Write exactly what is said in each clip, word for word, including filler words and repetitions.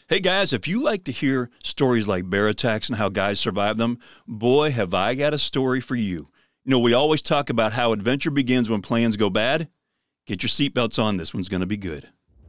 Hey guys, if you like to hear stories like bear attacks and how guys survive them, boy, have I got a story for you. You know, we always talk about how adventure begins when plans go bad. Get your seatbelts on, this one's going to be good.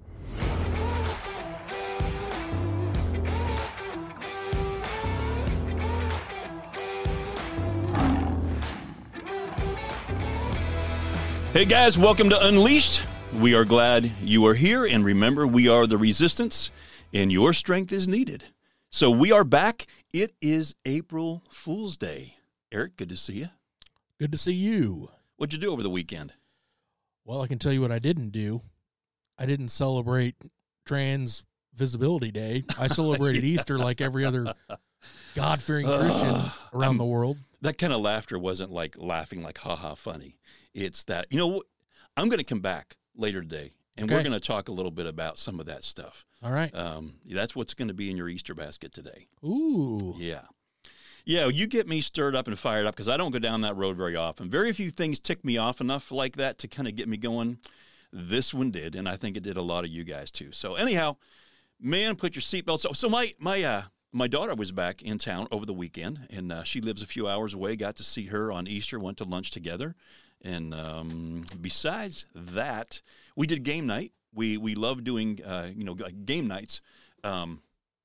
Hey guys, welcome to Unleashed. We are glad you are here, and remember, we are the resistance, and your strength is needed. So we are back. It is April Fool's Day. Eric, good to see you. Good to see you. What'd you do over the weekend? Well, I can tell you what I didn't do. I didn't celebrate Trans Visibility Day. I celebrated yeah. Easter like every other God-fearing uh, Christian around I'm, the world. That kind of laughter wasn't like laughing like ha-ha funny. It's that, you know, I'm going to come back later today, and okay. we're going to talk a little bit about some of that stuff. All right. Um, that's what's going to be in your Easter basket today. Ooh. Yeah. Yeah, you get me stirred up and fired up because I don't go down that road very often. Very few things tick me off enough like that to kind of get me going. This one did, and I think it did a lot of you guys too. So anyhow, man, put your seatbelts on. So my my uh, my daughter was back in town over the weekend, and uh, she lives a few hours away. Got to see her on Easter, went to lunch together. And um, besides that, we did game night. We we love doing uh, you know like game nights. Um,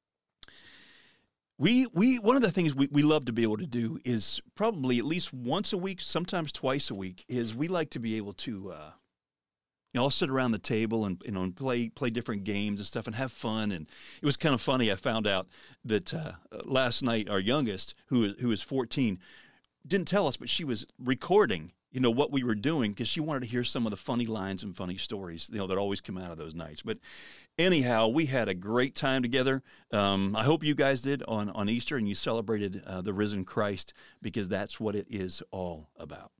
we we one of the things we, we love to be able to do is probably at least once a week, sometimes twice a week. Is we like to be able to uh, you know all sit around the table and you know and play play different games and stuff and have fun. And it was kind of funny. I found out that uh, last night our youngest, who who is fourteen, didn't tell us, but she was recording. You know, what we were doing, because she wanted to hear some of the funny lines and funny stories, you know, that always come out of those nights. But anyhow, we had a great time together. Um, I hope you guys did on, on Easter, and you celebrated uh, the risen Christ, because that's what it is all about.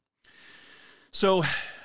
So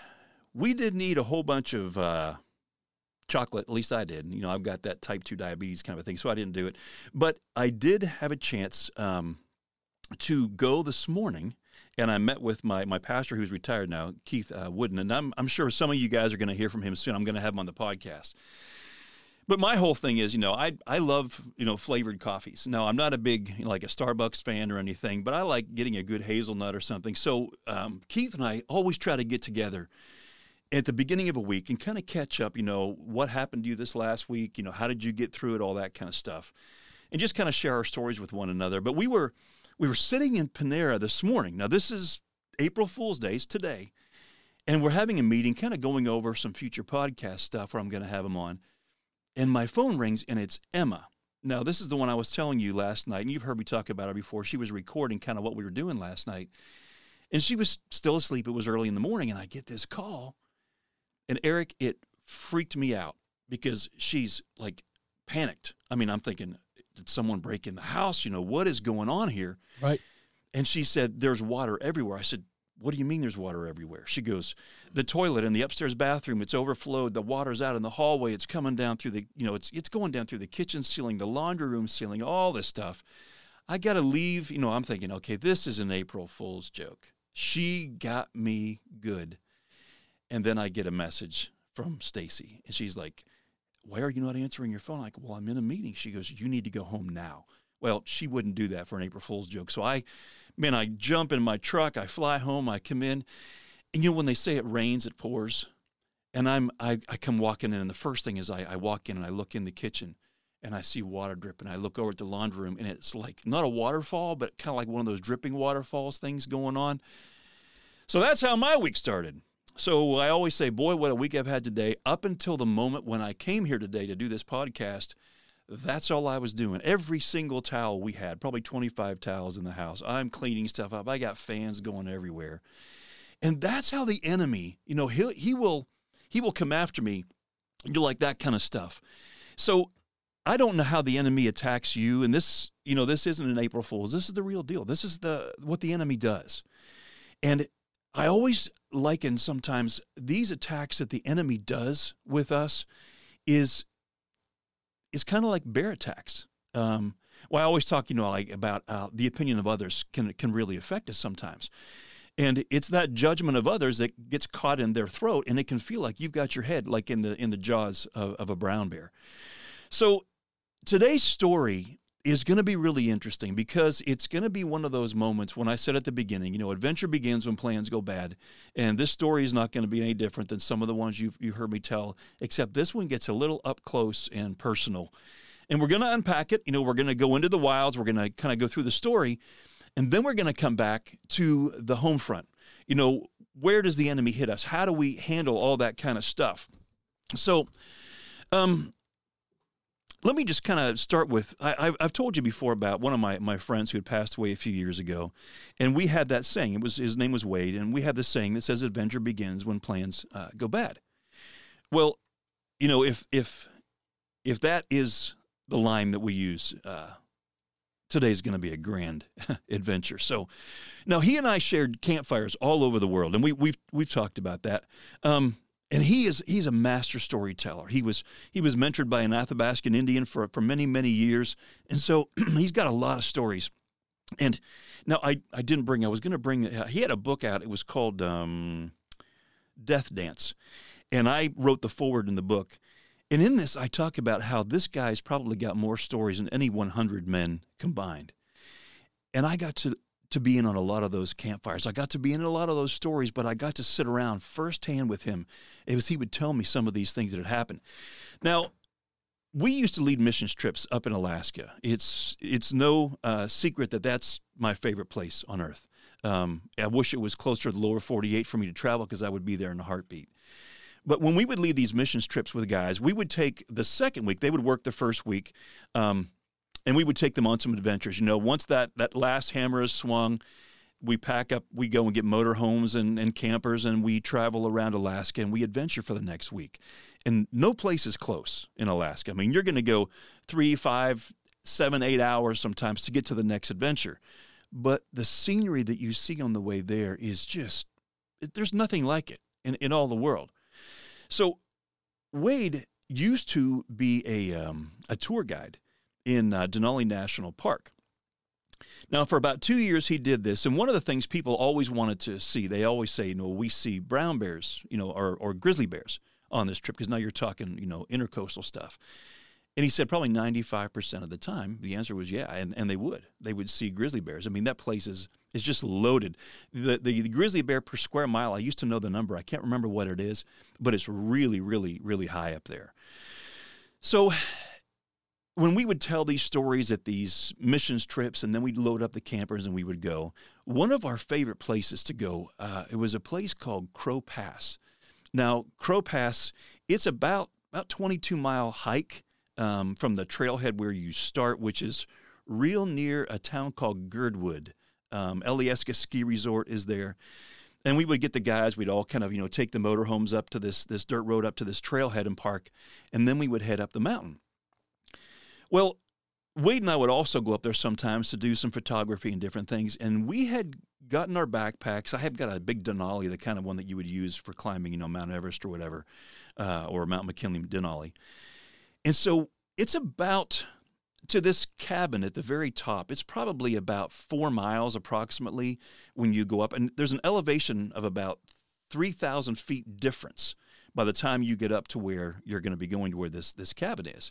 we did need a whole bunch of uh, chocolate, at least I did. You know, I've got that type two diabetes kind of a thing, so I didn't do it. But I did have a chance um, to go this morning. And I met with my, my pastor, who's retired now, Keith uh, Wooden, and I'm I'm sure some of you guys are going to hear from him soon. I'm going to have him on the podcast. But my whole thing is, you know, I I love you know flavored coffees. Now I'm not a big you know, like a Starbucks fan or anything, but I like getting a good hazelnut or something. So um, Keith and I always try to get together at the beginning of a week and kind of catch up. You know, what happened to you this last week? You know, how did you get through it? All that kind of stuff, and just kind of share our stories with one another. But we were. We were sitting in Panera this morning. Now, this is April Fool's Day, today, and we're having a meeting, kind of going over some future podcast stuff where I'm going to have them on. And my phone rings, and it's Emma. Now, this is the one I was telling you last night, and you've heard me talk about her before. She was recording kind of what we were doing last night, and she was still asleep. It was early in the morning, and I get this call, and Eric, it freaked me out because she's, like, panicked. I mean, I'm thinking, did someone break in the house? You know, what is going on here? Right. And she said, there's water everywhere. I said, what do you mean there's water everywhere? She goes, the toilet in the upstairs bathroom, it's overflowed. The water's out in the hallway. It's coming down through the, you know, it's it's going down through the kitchen ceiling, the laundry room ceiling, all this stuff. I got to leave. You know, I'm thinking, okay, this is an April Fool's joke. She got me good. And then I get a message from Stacy, and she's like, why are you not answering your phone? I'm like, well, I'm in a meeting. She goes, you need to go home now. Well, she wouldn't do that for an April Fool's joke. So I, man, I jump in my truck. I fly home. I come in. And, you know, when they say it rains, it pours. And I'm, I, I come walking in, and the first thing is I, I walk in and I look in the kitchen, and I see water dripping. I look over at the laundry room, and it's like not a waterfall, but kind of like one of those dripping waterfalls things going on. So that's how my week started. So I always say, boy, what a week I've had today. Up until the moment when I came here today to do this podcast, that's all I was doing. Every single towel we had, probably twenty-five towels in the house. I'm cleaning stuff up. I got fans going everywhere. And that's how the enemy, you know, he he will he will come after me and do like that kind of stuff. So I don't know how the enemy attacks you. And this, you know, this isn't an April Fool's. This is the real deal. This is the what the enemy does. And I always liken sometimes these attacks that the enemy does with us is is kind of like bear attacks. Um, well, I always talk, you know, like about uh, the opinion of others can can really affect us sometimes. And it's that judgment of others that gets caught in their throat, and it can feel like you've got your head like in the in the jaws of, of a brown bear. So today's story is going to be really interesting because it's going to be one of those moments when I said at the beginning, you know, adventure begins when plans go bad. And this story is not going to be any different than some of the ones you've you heard me tell, except this one gets a little up close and personal. And we're going to unpack it. You know, we're going to go into the wilds. We're going to kind of go through the story. And then we're going to come back to the home front. You know, where does the enemy hit us? How do we handle all that kind of stuff? So, um, let me just kind of start with, I, I've told you before about one of my, my friends who had passed away a few years ago, and we had that saying. It was his name was Wade, and we had this saying that says adventure begins when plans uh, go bad. Well, you know, if if if that is the line that we use, uh, today's going to be a grand adventure. So now he and I shared campfires all over the world, and we, we've we've talked about that. Um, And he is he's a master storyteller. He was he was mentored by an Athabascan Indian for, for many, many years. And so he's got a lot of stories. And now I, I didn't bring, I was going to bring, uh, he had a book out. It was called um, Death Dance. And I wrote the foreword in the book. And in this, I talk about how this guy's probably got more stories than any one hundred men combined. And I got to to be in on a lot of those campfires. I got to be in a lot of those stories, but I got to sit around firsthand with him as he would tell me some of these things that had happened. Now, we used to lead missions trips up in Alaska. It's it's no uh, secret that that's my favorite place on earth. Um, I wish it was closer to the lower forty-eight for me to travel because I would be there in a heartbeat. But when we would lead these missions trips with guys, we would take the second week. They would work the first week, um, and we would take them on some adventures. You know, once that, that last hammer is swung, we pack up, we go and get motorhomes and, and campers, and we travel around Alaska, and we adventure for the next week. And no place is close in Alaska. I mean, you're going to go three, five, seven, eight hours sometimes to get to the next adventure. But the scenery that you see on the way there is just, there's nothing like it in, in all the world. So Wade used to be a, um, a tour guide in uh, Denali National Park. Now, for about two years, he did this, and one of the things people always wanted to see, they always say, you know, we see brown bears, you know, or, or grizzly bears on this trip, because now you're talking, you know, intercoastal stuff. And he said probably ninety-five percent of the time, the answer was yeah, and, and they would. They would see grizzly bears. I mean, that place is is just loaded. The, the the grizzly bear per square mile, I used to know the number. I can't remember what it is, but it's really, really, really high up there. So when we would tell these stories at these missions trips, and then we'd load up the campers and we would go, one of our favorite places to go, uh, it was a place called Crow Pass. Now, Crow Pass, it's about about twenty-two mile hike um, from the trailhead where you start, which is real near a town called Girdwood. Um, Alyeska Ski Resort is there. And we would get the guys, we'd all kind of, you know, take the motorhomes up to this, this dirt road up to this trailhead and park, and then we would head up the mountain. Well, Wade and I would also go up there sometimes to do some photography and different things, and we had gotten our backpacks. I have got a big Denali, the kind of one that you would use for climbing, you know, Mount Everest or whatever, uh, or Mount McKinley Denali. And so it's about, to this cabin at the very top, it's probably about four miles approximately when you go up, and there's an elevation of about three thousand feet difference by the time you get up to where you're going to be going to where this, this cabin is.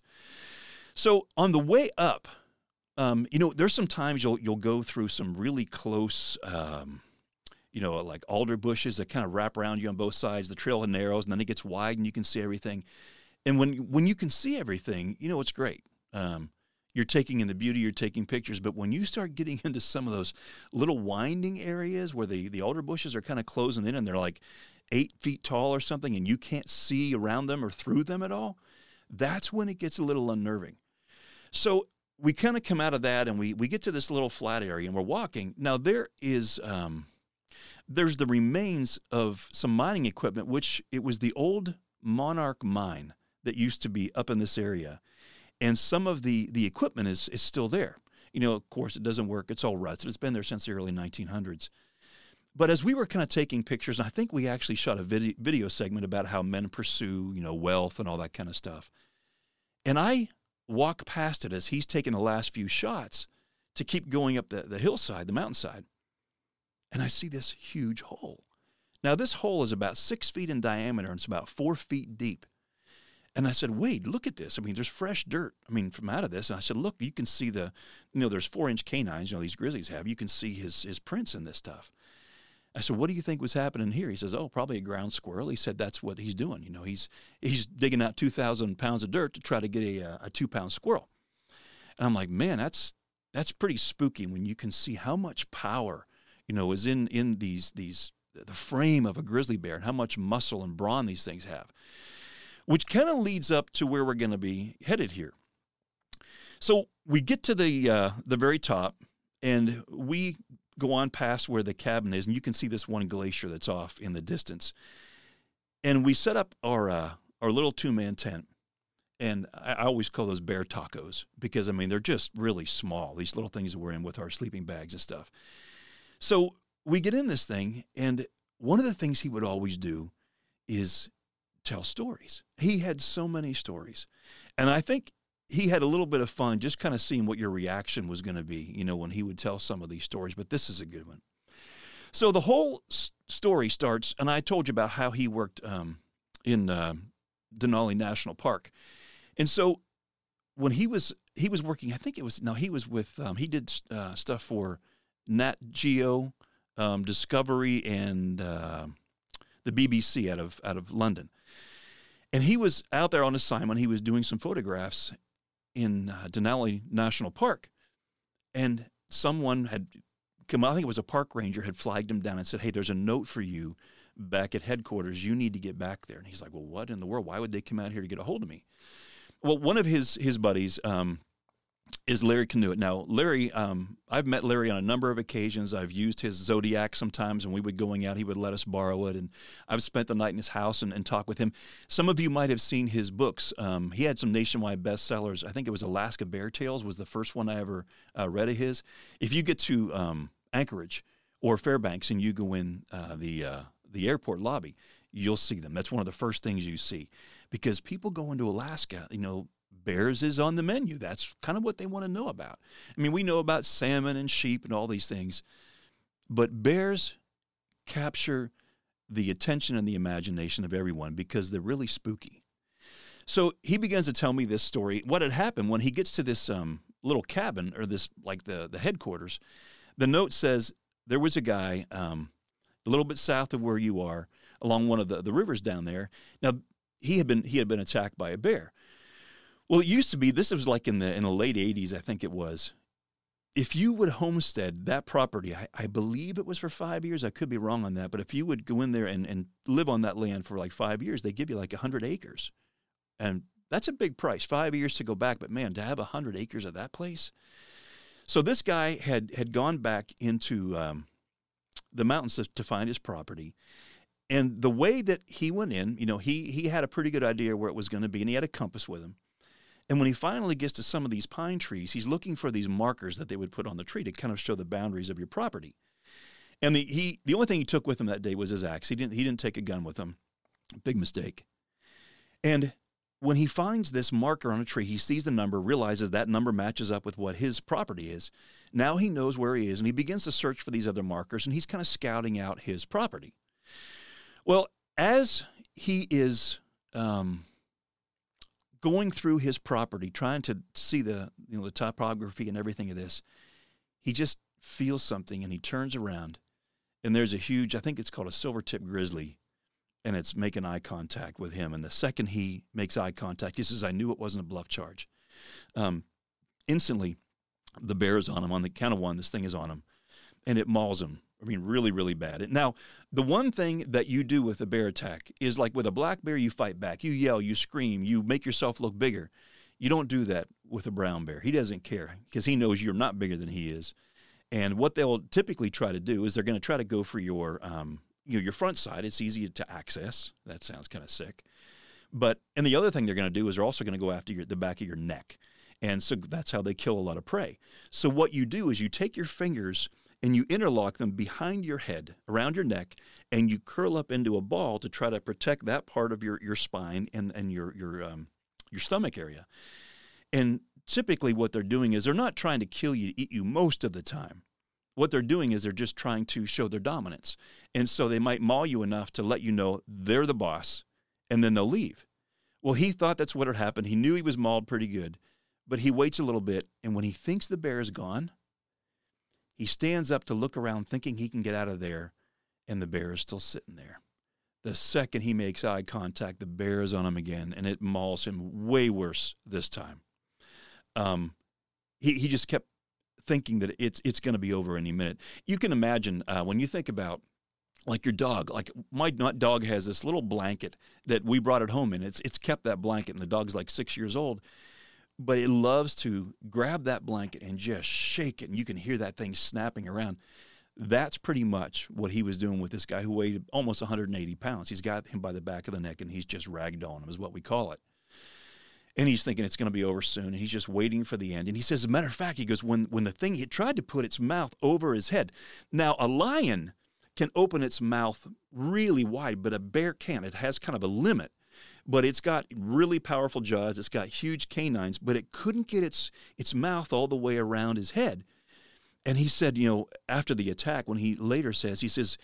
So on the way up, um, you know, there's some times you'll you'll go through some really close, um, you know, like alder bushes that kind of wrap around you on both sides. The trail narrows, and then it gets wide, and you can see everything. And when when you can see everything, you know, it's great. Um, you're taking in the beauty, you're taking pictures. But when you start getting into some of those little winding areas where the, the alder bushes are kind of closing in, and they're like eight feet tall or something, and you can't see around them or through them at all, that's when it gets a little unnerving. So we kind of come out of that, and we we get to this little flat area, and we're walking. Now, there is um, there's the remains of some mining equipment, which it was the old Monarch mine that used to be up in this area. And some of the, the equipment is, is still there. You know, of course, it doesn't work. It's all rusted. It's been there since the early nineteen hundreds. But as we were kind of taking pictures, and I think we actually shot a video, video segment about how men pursue, you know, wealth and all that kind of stuff. And I walk past it as he's taking the last few shots to keep going up the, the hillside, the mountainside. And I see this huge hole. Now, this hole is about six feet in diameter, and it's about four feet deep. And I said, Wade, look at this. I mean, there's fresh dirt, I mean, from out of this. And I said, look, you can see the, you know, there's four-inch canines, you know, these grizzlies have. You can see his his prints in this stuff. I said, what do you think was happening here? He says, oh, probably a ground squirrel. He said, that's what he's doing. You know, he's he's digging out two thousand pounds of dirt to try to get a, a two-pound squirrel. And I'm like, man, that's that's pretty spooky when you can see how much power, you know, is in, in these, these the frame of a grizzly bear and how much muscle and brawn these things have, which kind of leads up to where we're going to be headed here. So we get to the uh, the very top, and we go on past where the cabin is, and you can see this one glacier that's off in the distance. And we set up our uh, our little two-man tent, and I, I always call those bear tacos because, I mean, they're just really small, these little things that we're in with our sleeping bags and stuff. So we get in this thing, and one of the things he would always do is tell stories. He had so many stories. And I think he had a little bit of fun just kind of seeing what your reaction was going to be, you know, when he would tell some of these stories. But this is a good one. So the whole s- story starts, and I told you about how he worked um, in uh, Denali National Park. And so when he was he was working, I think it was, no, he was with, um, he did uh, stuff for Nat Geo, um, Discovery, and uh, the B B C out of out of London. And he was out there on assignment. He was doing some photographs in uh, Denali National Park. And someone had come, I think it was a park ranger, had flagged him down and said, hey, there's a note for you back at headquarters. You need to get back there. And he's like, well, what in the world? Why would they come out here to get a hold of me? Well, one of his his buddies um, is Larry Canoet. Now, Larry, um, I've met Larry on a number of occasions. I've used his Zodiac sometimes when we would going out. He would let us borrow it, and I've spent the night in his house and, and talked with him. Some of you might have seen his books. Um, he had some nationwide bestsellers. I think it was Alaska Bear Tales was the first one I ever uh, read of his. If you get to um, Anchorage or Fairbanks and you go in uh, the uh, the airport lobby, you'll see them. That's one of the first things you see, because people go into Alaska, you know, bears is on the menu. That's kind of what they want to know about. I mean, we know about salmon and sheep and all these things, but bears capture the attention and the imagination of everyone because they're really spooky. So he begins to tell me this story. What had happened when he gets to this um, little cabin, or this, like the, the headquarters, the note says there was a guy um, a little bit south of where you are, along one of the, the rivers down there. Now, he had been he had been attacked by a bear. Well, it used to be, this was like in the in the late eighties, I think it was. If you would homestead that property, I, I believe it was for five years. I could be wrong on that. But if you would go in there and, and live on that land for like five years, they give you like one hundred acres. And that's a big price, five years to go back. But man, to have one hundred acres of that place. So this guy had, had gone back into um, the mountains to, to find his property. And the way that he went in, you know, he he had a pretty good idea where it was going to be, and he had a compass with him. And when he finally gets to some of these pine trees, he's looking for these markers that they would put on the tree to kind of show the boundaries of your property. And the he the only thing he took with him that day was his axe. He didn't he didn't take a gun with him. Big mistake. And when he finds this marker on a tree, he sees the number, realizes that number matches up with what his property is. Now he knows where he is, and he begins to search for these other markers, and he's kind of scouting out his property. Well, as he is um, going through his property, trying to see the you know the topography and everything of this, he just feels something, and he turns around, and there's a huge, I think it's called a silver-tip grizzly, and it's making eye contact with him. And the second he makes eye contact, he says, I knew it wasn't a bluff charge. Um, instantly, the bear is on him. On the count of one, this thing is on him, and it mauls him. I mean, really, really bad. Now, the one thing that you do with a bear attack is, like with a black bear, you fight back. You yell, you scream, you make yourself look bigger. You don't do that with a brown bear. He doesn't care because he knows you're not bigger than he is. And what they'll typically try to do is they're going to try to go for your, um, you know, your front side. It's easy to access. That sounds kind of sick. But, and the other thing they're going to do is they're also going to go after your, the back of your neck. And so that's how they kill a lot of prey. So what you do is you take your fingers and you interlock them behind your head, around your neck, and you curl up into a ball to try to protect that part of your, your spine and, and your your um, your stomach area. And typically what they're doing is they're not trying to kill you, eat you most of the time. What they're doing is they're just trying to show their dominance. And so they might maul you enough to let you know they're the boss, and then they'll leave. Well, he thought that's what had happened. He knew he was mauled pretty good, but he waits a little bit, and when he thinks the bear is gone, he stands up to look around thinking he can get out of there, and the bear is still sitting there. The second he makes eye contact, the bear is on him again, and it mauls him way worse this time. Um, he, he just kept thinking that it's it's going to be over any minute. You can imagine uh, when you think about, like your dog, like my dog has this little blanket that we brought it home in. It's it's kept that blanket, and the dog's like six years old, but it loves to grab that blanket and just shake it, and you can hear that thing snapping around. That's pretty much what he was doing with this guy who weighed almost one hundred eighty pounds. He's got him by the back of the neck, and he's just ragdolling him, is what we call it. And he's thinking it's going to be over soon, and he's just waiting for the end. And he says, as a matter of fact, he goes, when, when the thing, he tried to put its mouth over his head. Now, a lion can open its mouth really wide, but a bear can't. It has kind of a limit. But it's got really powerful jaws. It's got huge canines, but it couldn't get its its mouth all the way around his head. And he said, you know, after the attack, when he later says, he says,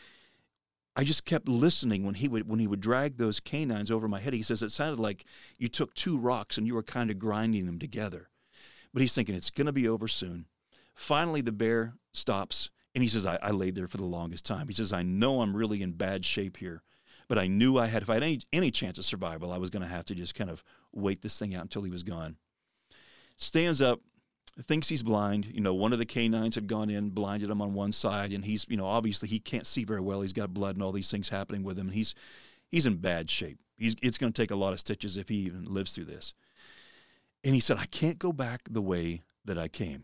I just kept listening when he would when he would drag those canines over my head. He says it sounded like you took two rocks and you were kind of grinding them together. But he's thinking it's going to be over soon. Finally, the bear stops, and he says, I, I laid there for the longest time. He says, I know I'm really in bad shape here, but I knew I had, if I had any, any chance of survival, I was going to have to just kind of wait this thing out until he was gone. Stands up, thinks he's blind. You know, one of the canines had gone in, blinded him on one side, and he's, you know, obviously he can't see very well. He's got blood and all these things happening with him, and he's he's in bad shape. He's It's going to take a lot of stitches if he even lives through this. And he said, I can't go back the way that I came.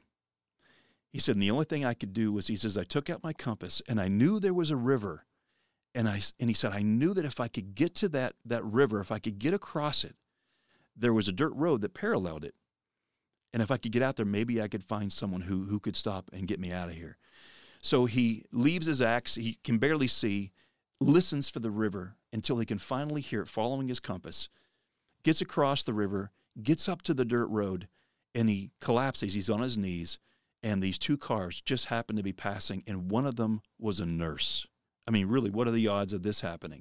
He said, and the only thing I could do was, he says, I took out my compass, and I knew there was a river, and I and he said, I knew that if I could get to that that river, if I could get across it, there was a dirt road that paralleled it. And if I could get out there, maybe I could find someone who who could stop and get me out of here. So he leaves his axe. He can barely see, listens for the river until he can finally hear it following his compass, gets across the river, gets up to the dirt road, and he collapses. He's on his knees, and these two cars just happen to be passing, and one of them was a nurse. I mean, really, what are the odds of this happening?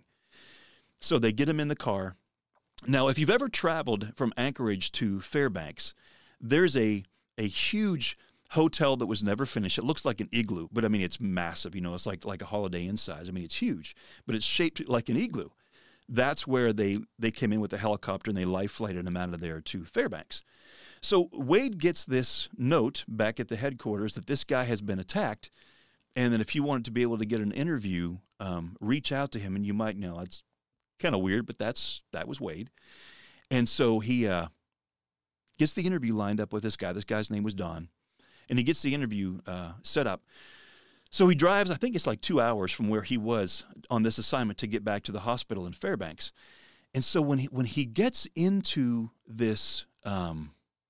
So they get him in the car. Now, if you've ever traveled from Anchorage to Fairbanks, there's a a huge hotel that was never finished. It looks like an igloo, but I mean, it's massive. You know, it's like like a Holiday Inn size. I mean, it's huge, but it's shaped like an igloo. That's where they, they came in with the helicopter, and they life flighted him out of there to Fairbanks. So Wade gets this note back at the headquarters that this guy has been attacked, and that if you wanted to be able to get an interview, um, reach out to him, and you might know. It's kind of weird, but that's that was Wade. And so he uh, gets the interview lined up with this guy. This guy's name was Don. And he gets the interview uh, set up. So he drives, I think it's like two hours from where he was on this assignment to get back to the hospital in Fairbanks. And so when he, when he gets into this um,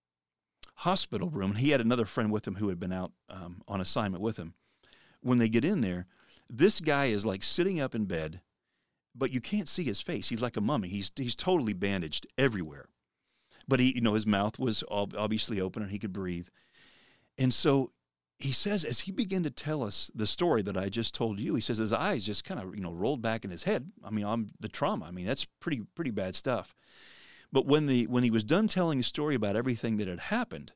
hospital room, and he had another friend with him who had been out um, on assignment with him, when they get in there, this guy is like sitting up in bed, but you can't see his face. He's like a mummy. He's he's totally bandaged everywhere. But he, you know, his mouth was obviously open and he could breathe. And so he says, as he began to tell us the story that I just told you, he says his eyes just kind of, you know, rolled back in his head. I mean, I'm the trauma. I mean, that's pretty pretty bad stuff. But when the when he was done telling the story about everything that had happened,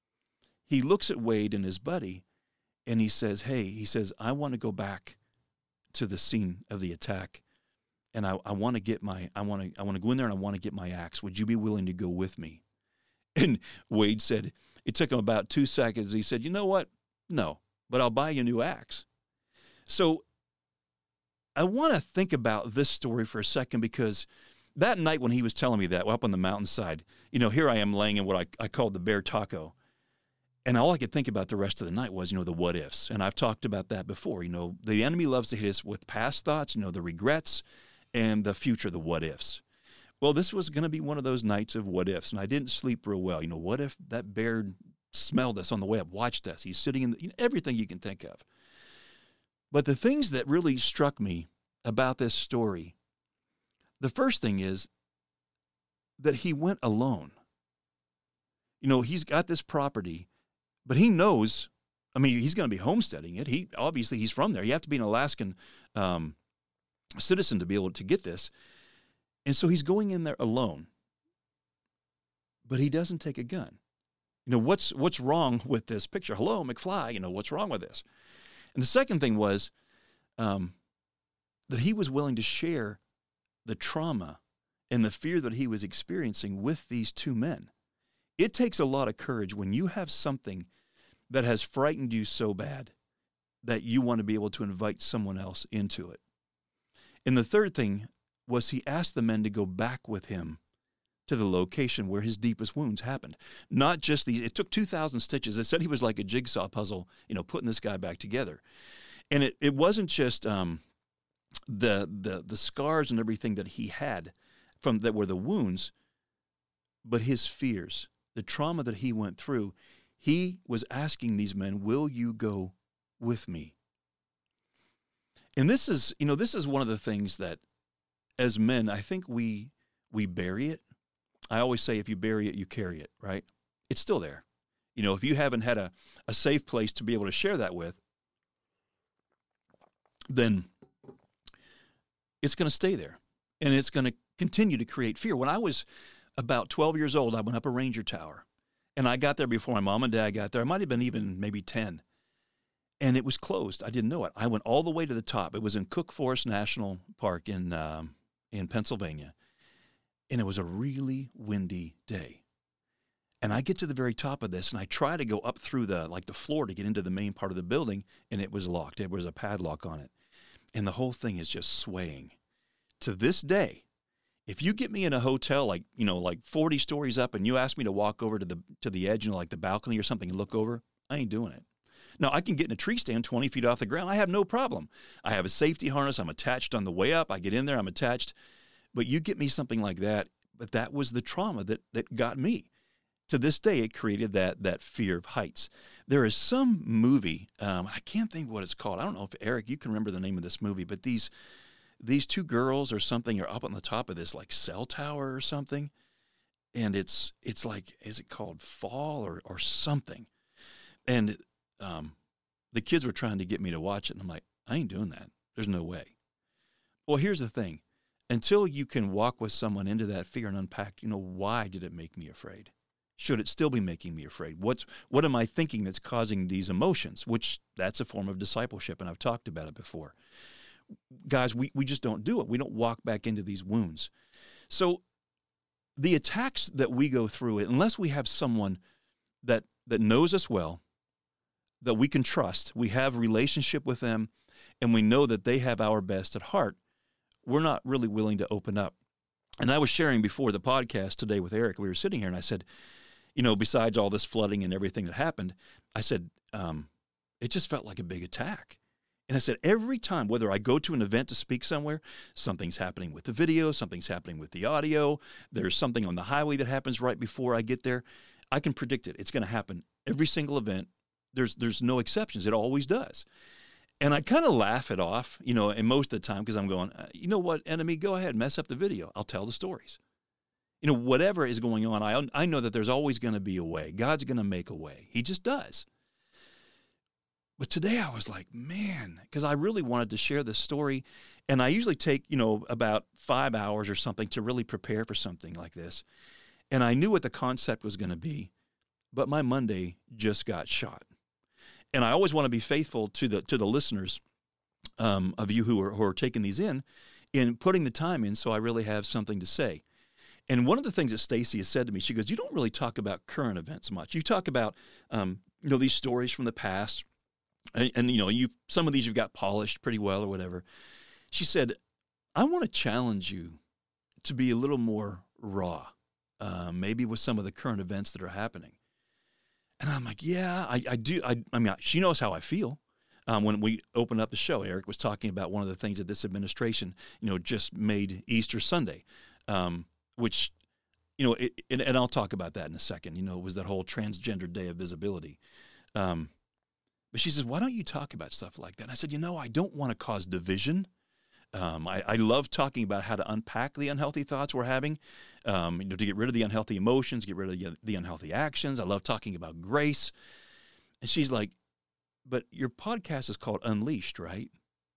he looks at Wade and his buddy, and he says, "Hey," he says, "I want to go back to the scene of the attack, and I, I want to get my I want to I want to go in there and I want to get my axe. Would you be willing to go with me?" And Wade said, it took him about two seconds. He said, "You know what? No, but I'll buy you a new axe." So I want to think about this story for a second, because that night when he was telling me that, up on the mountainside, you know, here I am laying in what I, I called the bear taco. And all I could think about the rest of the night was, you know, the what ifs. And I've talked about that before. You know, the enemy loves to hit us with past thoughts, you know, the regrets, and the future, the what ifs. Well, this was going to be one of those nights of what ifs. And I didn't sleep real well. You know, what if that bear smelled us on the way up, watched us? He's sitting in the, you know, everything you can think of. But the things that really struck me about this story, the first thing is that he went alone. You know, he's got this property, but he knows, I mean, he's going to be homesteading it. He obviously, he's from there. You have to be an Alaskan um, citizen to be able to get this. And so he's going in there alone. but he doesn't take a gun. You know, what's what's wrong with this picture? Hello, McFly, you know, what's wrong with this? And the second thing was um, that he was willing to share the trauma and the fear that he was experiencing with these two men. It takes a lot of courage when you have something that has frightened you so bad that you want to be able to invite someone else into it. And the third thing was he asked the men to go back with him to the location where his deepest wounds happened. Not just these, it took two thousand stitches. It said he was like a jigsaw puzzle, you know, putting this guy back together. And it, it wasn't just um, the, the the scars and everything that he had from that were the wounds, but his fears, the trauma that he went through. He was asking these men, will you go with me? And this is, you know, this is one of the things that as men, I think we we bury it. I always say if you bury it, you carry it, right? It's still there. You know, if you haven't had a, a safe place to be able to share that with, then it's going to stay there. And it's going to continue to create fear. When I was about twelve years old, I went up a Ranger Tower. And I got there before my mom and dad got there. I might have been even maybe ten. And it was closed. I didn't know it. I went all the way to the top. It was in Cook Forest National Park in um, in Pennsylvania. And it was a really windy day. And I get to the very top of this, and I try to go up through the like the floor to get into the main part of the building, and it was locked. There was a padlock on it. And the whole thing is just swaying. To this day, if you get me in a hotel like, you know, like forty stories up and you ask me to walk over to the to the edge, you know, like the balcony or something and look over, I ain't doing it. Now, I can get in a tree stand twenty feet off the ground. I have no problem. I have a safety harness. I'm attached on the way up. I get in there. I'm attached. But you get me something like that, but that was the trauma that that got me. To this day, it created that that fear of heights. There is some movie, um, I can't think what it's called. I don't know if, Eric, you can remember the name of this movie, but these these two girls or something are up on the top of this like cell tower or something, and it's it's like, is it called Fall or or something? And um, the kids were trying to get me to watch it, and I'm like, I ain't doing that. There's no way. Well, here's the thing. Until you can walk with someone into that fear and unpack, you know, why did it make me afraid? Should it still be making me afraid? What's, what am I thinking that's causing these emotions? Which, that's a form of discipleship, and I've talked about it before. Guys, we, we just don't do it. We don't walk back into these wounds. So the attacks that we go through, unless we have someone that that knows us well, that we can trust, we have a relationship with them, and we know that they have our best at heart, we're not really willing to open up. And I was sharing before the podcast today with Eric, we were sitting here, and I said, you know, besides all this flooding and everything that happened, I said, um, it just felt like a big attack. And I said, every time, whether I go to an event to speak somewhere, something's happening with the video, something's happening with the audio, there's something on the highway that happens right before I get there, I can predict it. It's going to happen every single event. There's there's no exceptions. It always does. And I kind of laugh it off, you know, and most of the time because I'm going, uh, you know what, enemy, go ahead, mess up the video. I'll tell the stories. You know, whatever is going on, I I know that there's always going to be a way. God's going to make a way. He just does. But today I was like, man, because I really wanted to share this story. And I usually take, you know, about five hours or something to really prepare for something like this. And I knew what the concept was going to be, but my Monday just got shot. And I always want to be faithful to the to the listeners um, of you who are, who are taking these in, in putting the time in so I really have something to say. And one of the things that Stacy has said to me, she goes, you don't really talk about current events much. You talk about, um, you know, these stories from the past. And, and, you know, you some of these you've got polished pretty well or whatever. She said, I want to challenge you to be a little more raw, uh, maybe with some of the current events that are happening. And I'm like, yeah, I, I do. I, I mean, she knows how I feel. Um, when we opened up the show, Eric was talking about one of the things that this administration, you know, just made Easter Sunday, um, which, you know, it, and, and I'll talk about that in a second. You know, it was that whole transgender day of visibility. Um, but she says, why don't you talk about stuff like that? And I said, you know, I don't want to cause division. Um, I, I love talking about how to unpack the unhealthy thoughts we're having, um, you know, to get rid of the unhealthy emotions, get rid of the, the unhealthy actions. I love talking about grace. And she's like, but your podcast is called Unleashed, right?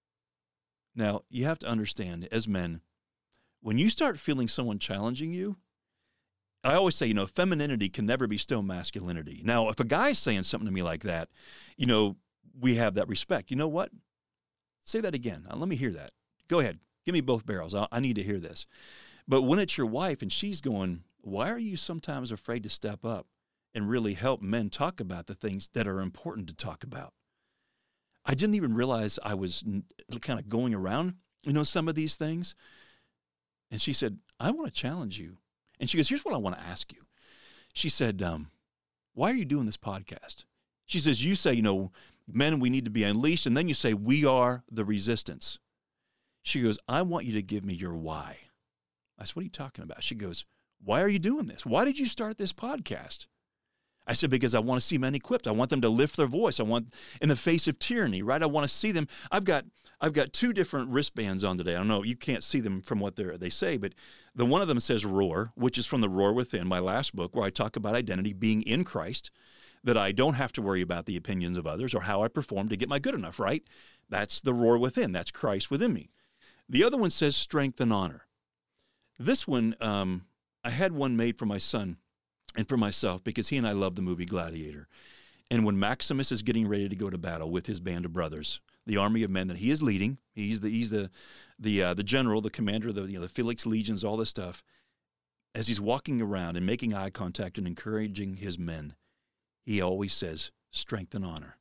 Now, you have to understand, as men, when you start feeling someone challenging you, I always say, you know, femininity can never bestow masculinity. Now, if a guy's saying something to me like that, you know, we have that respect. You know what? Say that again. Uh, let me hear that. Go ahead. Give me both barrels. I, I need to hear this. But when it's your wife and she's going, why are you sometimes afraid to step up and really help men talk about the things that are important to talk about? I didn't even realize I was kind of going around, you know, some of these things. And she said, I want to challenge you. And she goes, here's what I want to ask you. She said, um, why are you doing this podcast? She says, you say, you know, men, we need to be unleashed. And then you say, we are the resistance. She goes, I want you to give me your why. I said, what are you talking about? She goes, why are you doing this? Why did you start this podcast? I said, because I want to see men equipped. I want them to lift their voice. I want, in the face of tyranny, right? I want to see them. I've got I've got two different wristbands on today. I don't know, you can't see them from what they they say, but the one of them says Roar, which is from The Roar Within, my last book, where I talk about identity being in Christ, that I don't have to worry about the opinions of others or how I perform to get my good enough, right? That's the Roar Within. That's Christ within me. The other one says Strength and Honor. This one, um, I had one made for my son and for myself because he and I love the movie Gladiator. And when Maximus is getting ready to go to battle with his band of brothers, the army of men that he is leading, he's the he's the the uh, the general, the commander of the, you know, the Felix legions, all this stuff. As he's walking around and making eye contact and encouraging his men, he always says, strength and honor.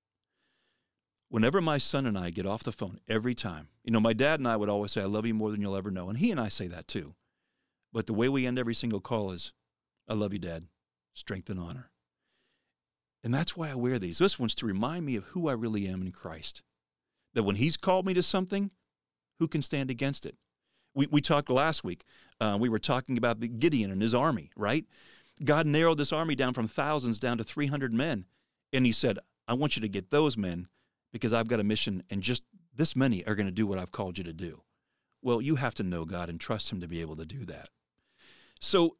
Whenever my son and I get off the phone, every time, you know, my dad and I would always say, I love you more than you'll ever know. And he and I say that too. But the way we end every single call is, I love you, Dad, strength and honor. And that's why I wear these. This one's to remind me of who I really am in Christ. That when he's called me to something, who can stand against it? We we talked last week. Uh, we were talking about the Gideon and his army, right? God narrowed this army down from thousands down to three hundred men. And he said, I want you to get those men because I've got a mission, and just this many are going to do what I've called you to do. Well, you have to know God and trust him to be able to do that. So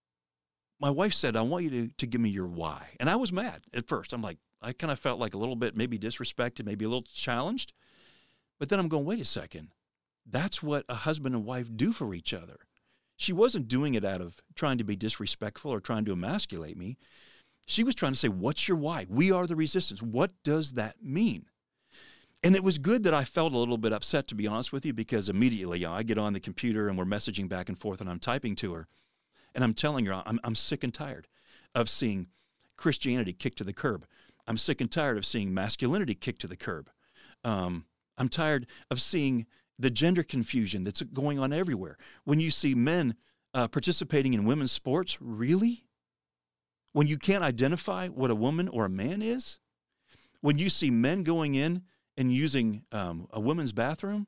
my wife said, I want you to, to give me your why. And I was mad at first. I'm like, I kind of felt like a little bit maybe disrespected, maybe a little challenged. But then I'm going, wait a second. That's what a husband and wife do for each other. She wasn't doing it out of trying to be disrespectful or trying to emasculate me. She was trying to say, what's your why? We are the resistance. What does that mean? And it was good that I felt a little bit upset, to be honest with you, because immediately, you know, I get on the computer and we're messaging back and forth and I'm typing to her. And I'm telling her, I'm, I'm sick and tired of seeing Christianity kicked to the curb. I'm sick and tired of seeing masculinity kicked to the curb. Um, I'm tired of seeing the gender confusion that's going on everywhere. When you see men uh, participating in women's sports, really? When you can't identify what a woman or a man is? When you see men going in and using um, a women's bathroom?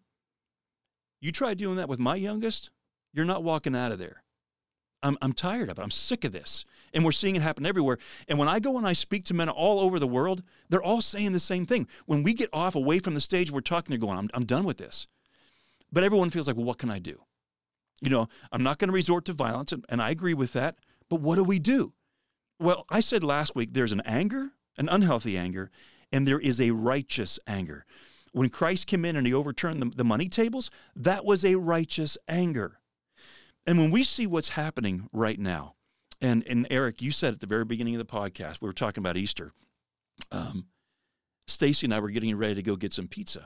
You try doing that with my youngest, you're not walking out of there. I'm, I'm tired of it. I'm sick of this. And we're seeing it happen everywhere. And when I go and I speak to men all over the world, they're all saying the same thing. When we get off away from the stage, we're talking, they're going, I'm, I'm done with this. But everyone feels like, well, what can I do? You know, I'm not going to resort to violence, and, and I agree with that. But what do we do? Well, I said last week, there's an anger, an unhealthy anger, and there is a righteous anger. When Christ came in and he overturned the, the money tables, that was a righteous anger. And when we see what's happening right now, and, and Eric, you said at the very beginning of the podcast, we were talking about Easter. Um, Stacy and I were getting ready to go get some pizza.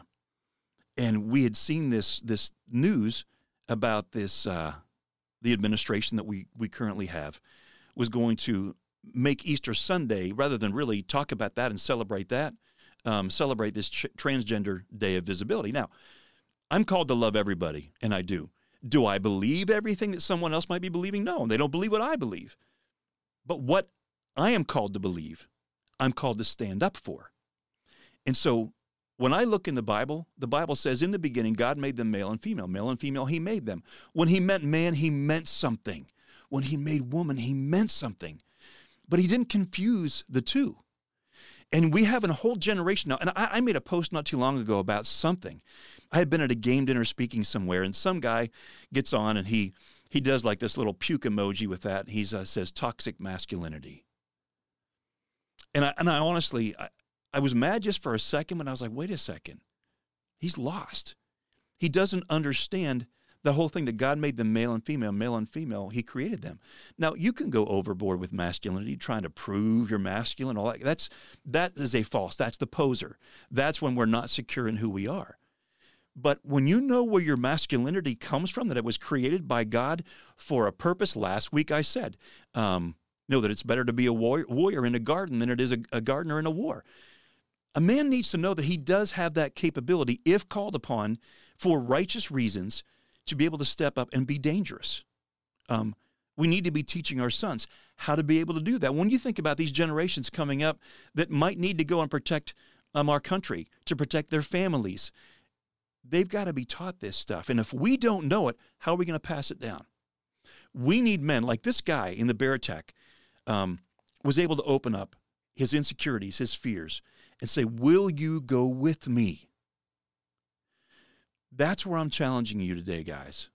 And we had seen this this news about this, uh, the administration that we, we currently have was going to make Easter Sunday, rather than really talk about that and celebrate that, um, celebrate this tr- transgender day of visibility. Now, I'm called to love everybody, and I do. Do I believe everything that someone else might be believing? No, they don't believe what I believe. But what I am called to believe, I'm called to stand up for. And so when I look in the Bible, the Bible says in the beginning, God made them male and female. Male and female, he made them. When he meant man, he meant something. When he made woman, he meant something. But he didn't confuse the two. And we have a whole generation now. And I, I made a post not too long ago about something. I had been at a game dinner speaking somewhere, and some guy gets on and he he does like this little puke emoji with that. He uh, says toxic masculinity. And I, and I honestly, I, I was mad just for a second when I was like, wait a second. He's lost. He doesn't understand The whole thing that God made them male and female, male and female, he created them. Now, you can go overboard with masculinity, trying to prove you're masculine. All that. That's, that is a false. That's the poser. That's when we're not secure in who we are. But when you know where your masculinity comes from, that it was created by God for a purpose, last week I said, um, know that it's better to be a warrior, warrior in a garden than it is a, a gardener in a war. A man needs to know that he does have that capability, if called upon for righteous reasons, to be able to step up and be dangerous. Um, we need to be teaching our sons how to be able to do that. When you think about these generations coming up that might need to go and protect um, our country, to protect their families, they've got to be taught this stuff. And if we don't know it, how are we going to pass it down? We need men like this guy in the bear attack um, was able to open up his insecurities, his fears, and say, will you go with me? That's where I'm challenging you today, guys.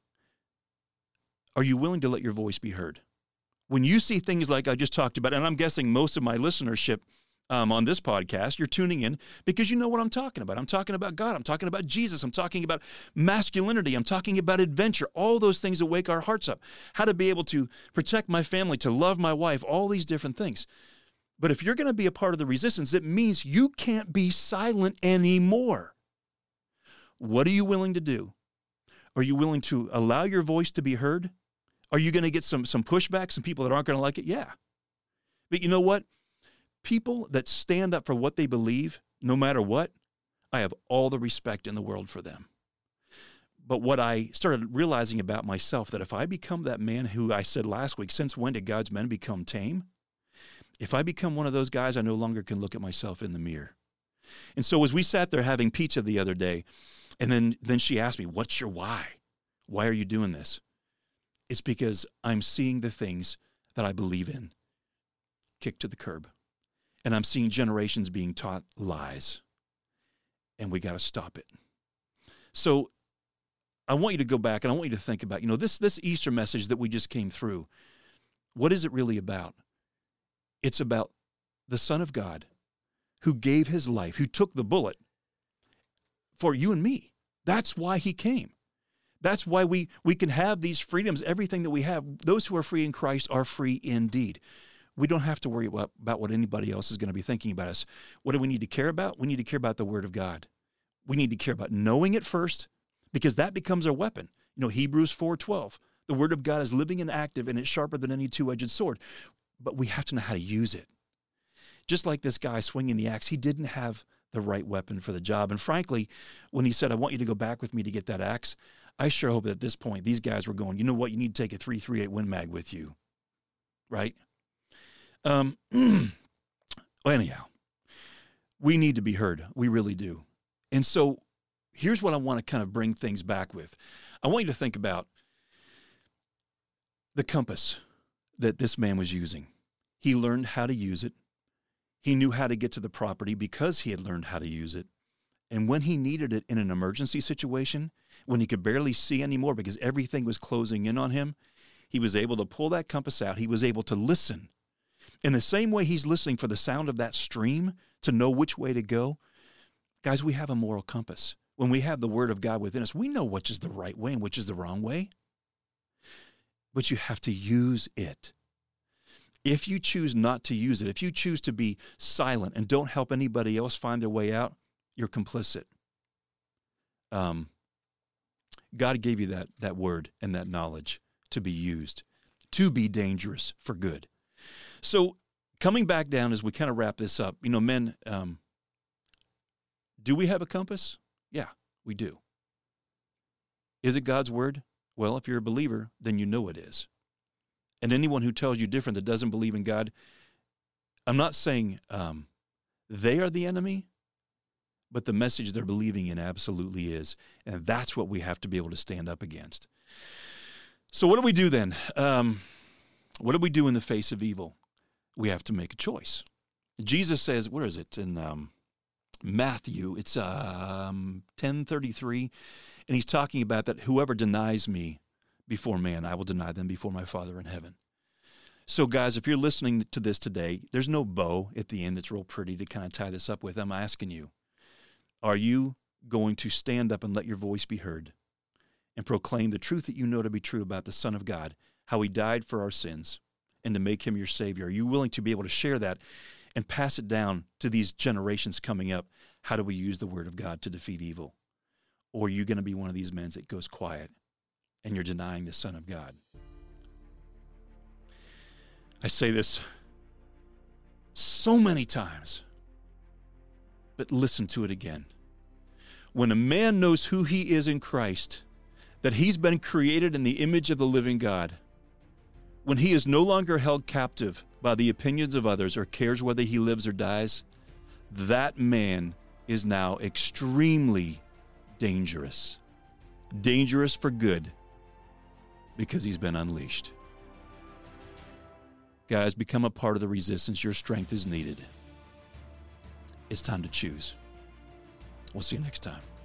Are you willing to let your voice be heard? When you see things like I just talked about, and I'm guessing most of my listenership um, on this podcast, you're tuning in because you know what I'm talking about. I'm talking about God. I'm talking about Jesus. I'm talking about masculinity. I'm talking about adventure, all those things that wake our hearts up, how to be able to protect my family, to love my wife, all these different things. But if you're going to be a part of the resistance, it means you can't be silent anymore. What are you willing to do? Are you willing to allow your voice to be heard? Are you going to get some, some pushback, some people that aren't going to like it? Yeah. But you know what? People that stand up for what they believe, no matter what, I have all the respect in the world for them. But what I started realizing about myself, that if I become that man who I said last week, since when did God's men become tame? If I become one of those guys, I no longer can look at myself in the mirror. And so as we sat there having pizza the other day, and then, then she asked me, what's your why? Why are you doing this? It's because I'm seeing the things that I believe in kicked to the curb. And I'm seeing generations being taught lies. And we got to stop it. So I want you to go back and I want you to think about, you know, this, this Easter message that we just came through. What is it really about? It's about the Son of God who gave his life, who took the bullet for you and me. That's why he came. That's why we, we can have these freedoms, everything that we have. Those who are free in Christ are free indeed. We don't have to worry about, about what anybody else is going to be thinking about us. What do we need to care about? We need to care about the Word of God. We need to care about knowing it first, because that becomes our weapon. You know, Hebrews four twelve, the Word of God is living and active, and it's sharper than any two-edged sword. But we have to know how to use it. Just like this guy swinging the axe, he didn't have the right weapon for the job. And frankly, when he said, I want you to go back with me to get that axe, I sure hope that at this point, these guys were going, you know what, you need to take a three thirty-eight Win Mag with you, right? Um, well, anyhow, we need to be heard. We really do. And so here's what I want to kind of bring things back with. I want you to think about the compass that this man was using. He learned how to use it. He knew how to get to the property because he had learned how to use it. And when he needed it in an emergency situation, when he could barely see anymore because everything was closing in on him, he was able to pull that compass out. He was able to listen. In the same way he's listening for the sound of that stream to know which way to go, guys, we have a moral compass. When we have the Word of God within us, we know which is the right way and which is the wrong way. But you have to use it. If you choose not to use it, if you choose to be silent and don't help anybody else find their way out, you're complicit. Um, God gave you that, that word and that knowledge to be used, to be dangerous for good. So coming back down as we kind of wrap this up, you know, men, um, do we have a compass? Yeah, we do. Is it God's word? Well, if you're a believer, then you know it is. And anyone who tells you different that doesn't believe in God, I'm not saying um, they are the enemy, but the message they're believing in absolutely is. And that's what we have to be able to stand up against. So what do we do then? Um, what do we do in the face of evil? We have to make a choice. Jesus says, where is it? In um, Matthew, it's um, ten thirty-three, and he's talking about that whoever denies me before man, I will deny them before my Father in heaven. So guys, if you're listening to this today, there's no bow at the end that's real pretty to kind of tie this up with. I'm asking you, are you going to stand up and let your voice be heard and proclaim the truth that you know to be true about the Son of God, how he died for our sins, and to make him your Savior? Are you willing to be able to share that and pass it down to these generations coming up? How do we use the word of God to defeat evil? Or are you going to be one of these men that goes quiet and you're denying the Son of God? I say this so many times, but listen to it again. When a man knows who he is in Christ, that he's been created in the image of the living God, when he is no longer held captive by the opinions of others or cares whether he lives or dies, that man is now extremely dangerous. Dangerous for good, because he's been unleashed. Guys, become a part of the resistance. Your strength is needed. It's time to choose. We'll see you next time.